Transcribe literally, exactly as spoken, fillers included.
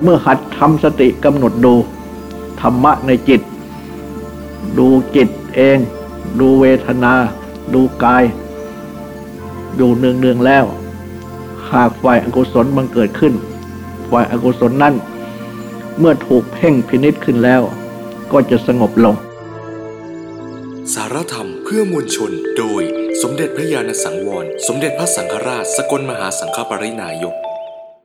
เมื่อหัดทำสติกำหนดดูธรรมะในจิตดูจิตเองดูเวทนาดูกายดูเนืองๆแล้วหากฝ่ายอกุศลบังเกิดขึ้นฝ่ายอกุศลนั้นเมื่อถูกเพ่งพินิจขึ้นแล้วก็จะสงบลงสารธรรมเพื่อมวลชนโดยสมเด็จพระญาณสังวรสมเด็จพระสังฆราชสกลมหาสังฆปรินายก